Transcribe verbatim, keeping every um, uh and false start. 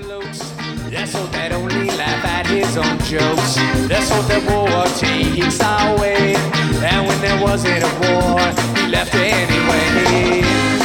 That's all that only laugh at his own jokes. That's all that war takes away. And when there wasn't a war, he left anyway.